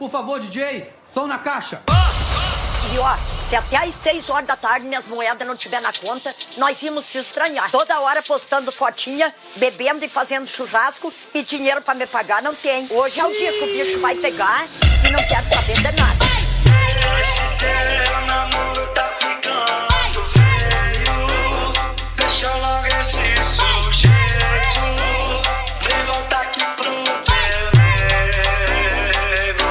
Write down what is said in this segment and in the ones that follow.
Por favor, DJ, som na caixa. E ó, se até às 6 horas da tarde minhas moedas não tiver na conta, nós íamos se estranhar. Toda hora postando fotinha, bebendo e fazendo churrasco e dinheiro pra me pagar não tem. Hoje é o dia que o bicho vai pegar e não quero saber de nada. Esse teu namoro tá ficando feio. Deixa logo esse sujeito. Vem voltar aqui pro teu ego.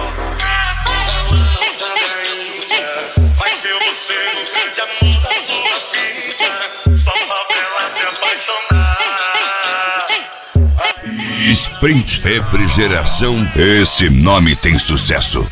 Vai ser você o grande amor da sua vida. Só favela se apaixonar. Sprint Refrigeração, esse nome tem sucesso.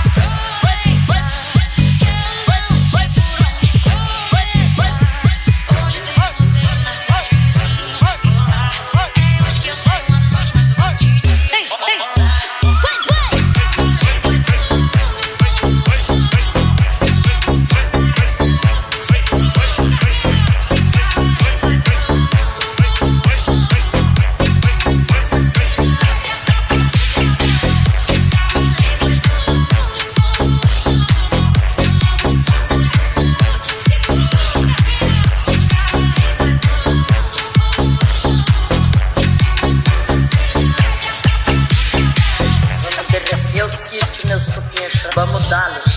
Vamos dá-los.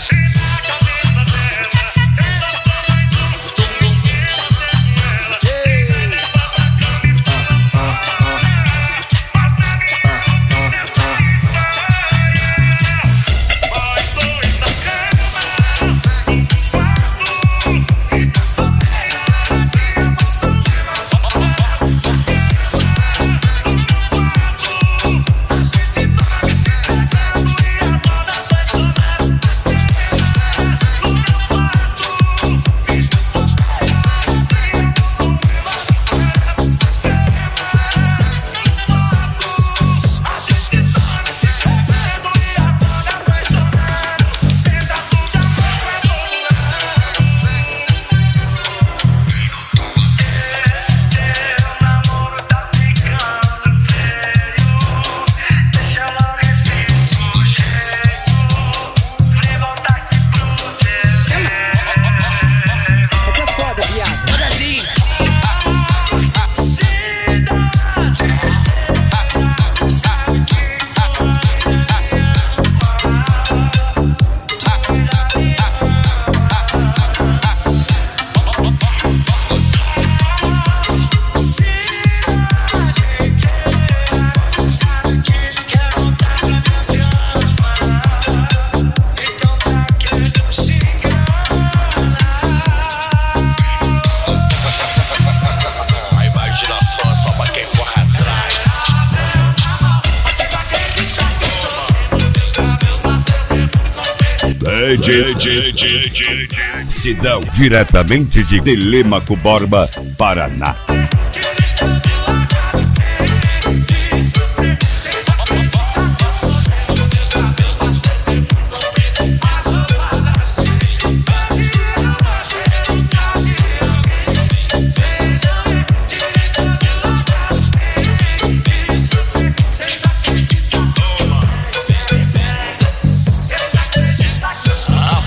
Sidão, diretamente de Telêmaco Borba, Paraná.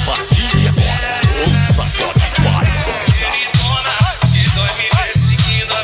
Queridona, te dói me ver seguindo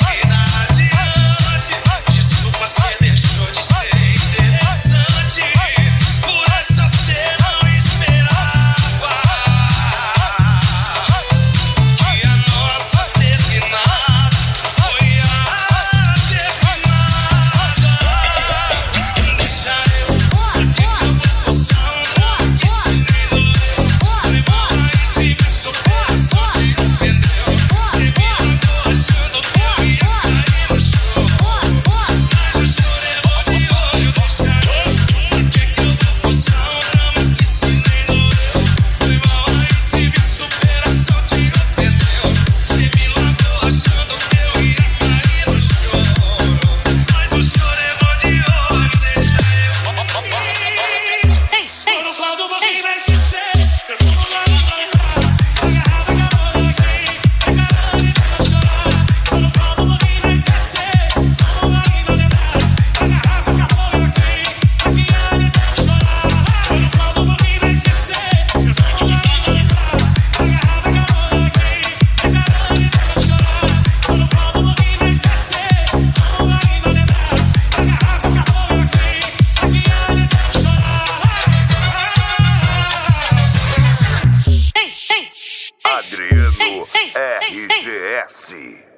Acontece.